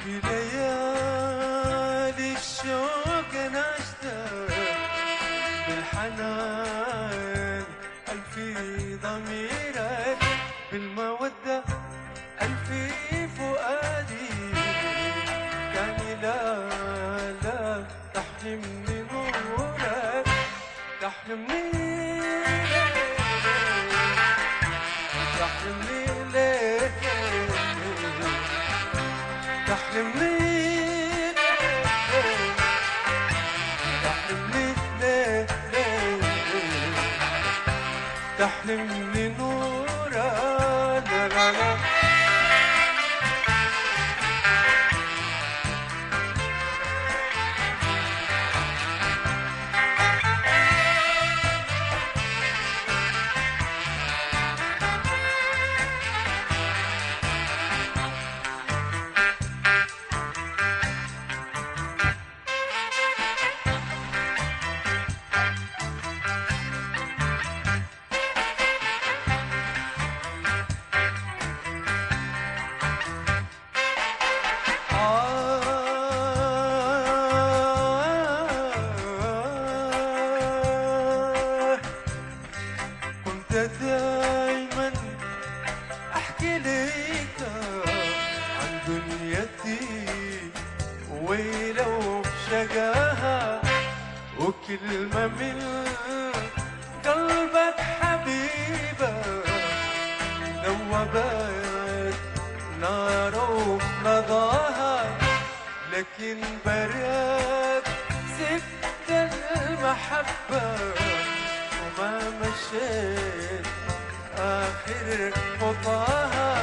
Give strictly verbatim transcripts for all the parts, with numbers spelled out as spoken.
في ليالي الشوق أنا أشتاق بالحنان ألفي ضميرك، بالمودة ألفي فؤادي. كان لا لا تحرمني نورك، تحرمني تحرمني ليه، تحرمني تحرمني ليه ليه، تحرمني نورا لا لا لا. دايما احكي ليك عن دنيتي ولو بشقاها، وكلمة من قلبك حبيبة ذوبت نار وفرضاها. لكن برد سكت المحبة وما مشيت آخر خطاها.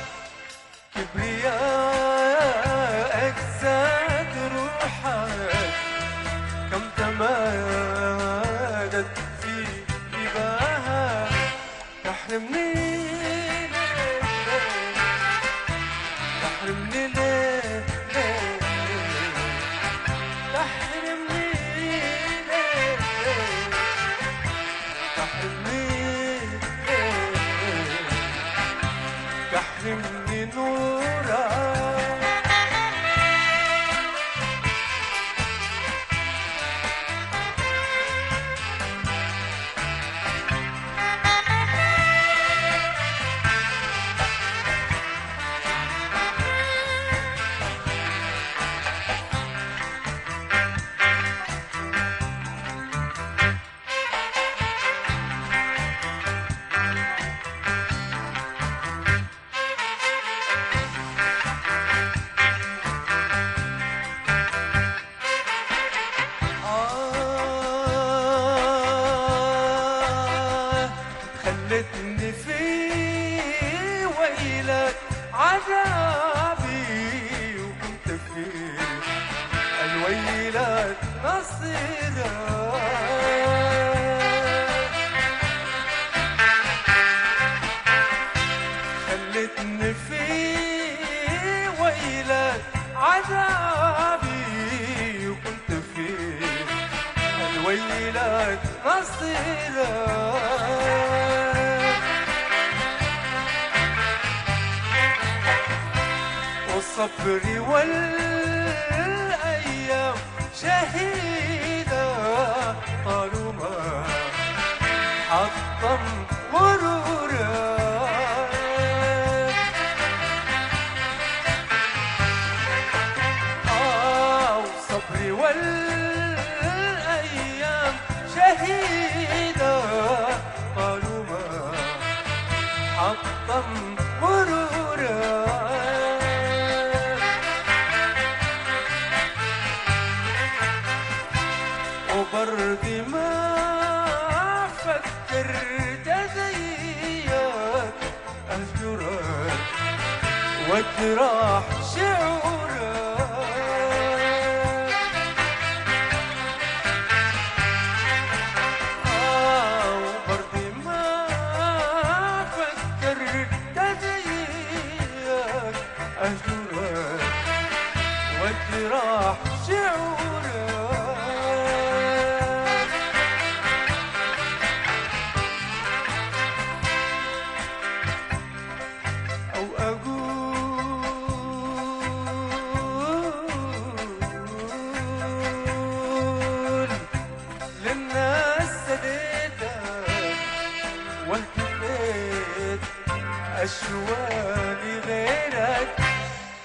كبريائك زاد روحك، كم تمادت في إباها. تحرمني ليه تحرمني ليه تحرمني ليه تحرمني تحرمني نورا. خلتني في ويلك عذابي، وكنت في الويلات نصيرك. خلتني في ويلك عذابي، وكنت في الويلات نصيرك. وصبري والأيام شهيدة طالما حطم غرورك. آه وصبري والأيام شهيدة طالما حطم غرورك. وبرضي ما فكرت زيك أهجرك واجرح شعورك. آه وبرضي ما فكرت زيك أهجرك واجرح شعورك. أو أقول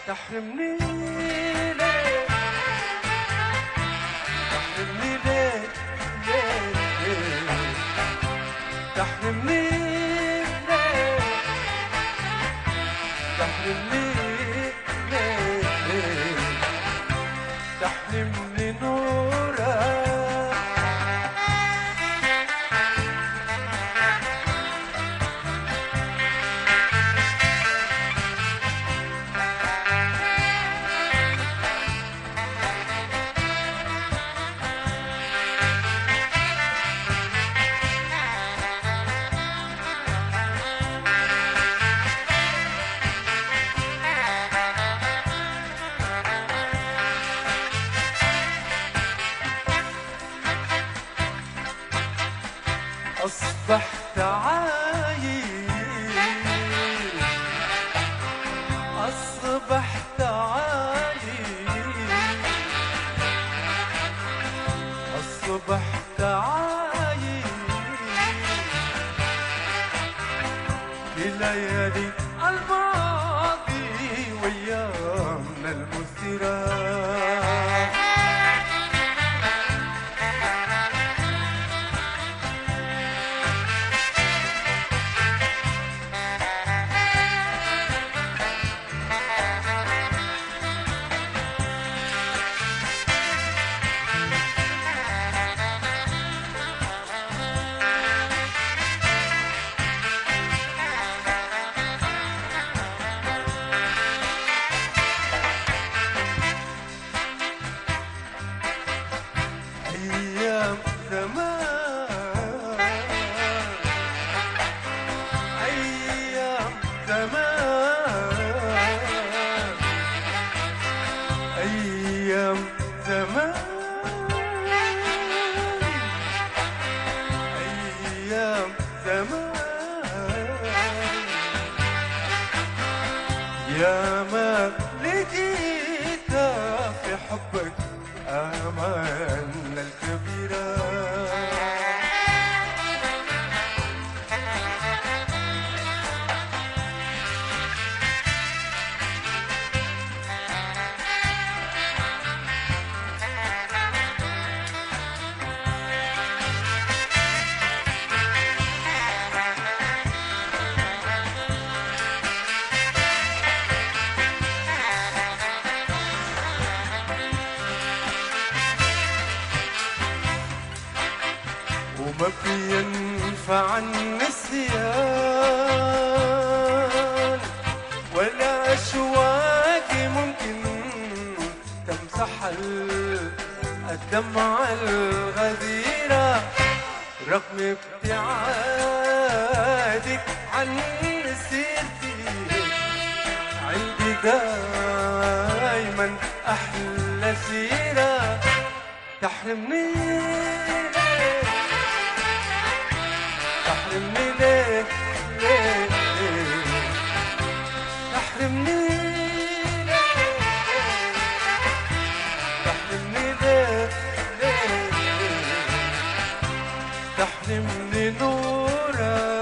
تحرمني ليه، تحرمني ليه، ليه ليه تحرمني ليه، تحرمني ليه، ليه تحرمني نورك. أصبحت عايش، أصبحت عايش، أصبحت عايش بليالي الماضي وأيامنا المثيرة. أيام زمان، أيام زمان، أيام زمان، أيام زمان، يا ما لقيت في حبك آمالنا الكبيرة. وما بينفع النسيان ولا أشواقي ممكن تمسح الدمعة الغزيرة، رغم ابتعادك عن سيرتي عندي دايما أحلى سيرة. تحرمني تحرمني ليه، ليه ليه تحرمني ليه، تحرمني ليه، ليه تحرمني نورك.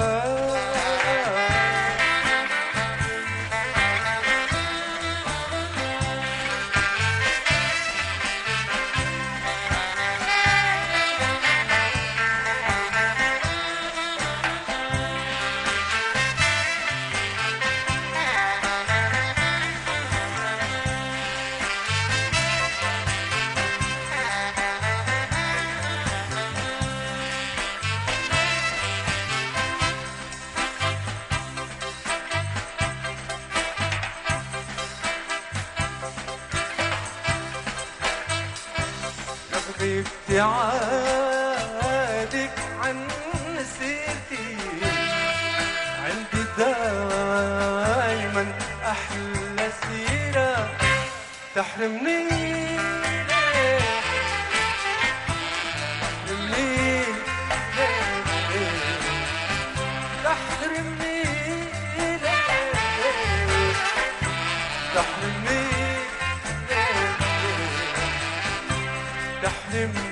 ابتعادك عن سيرتي عندي دايما أحلى سيرة. تحرمني ليه، تحرمني ليه، تحرمني ليه، تحرمني ليه، تحرمني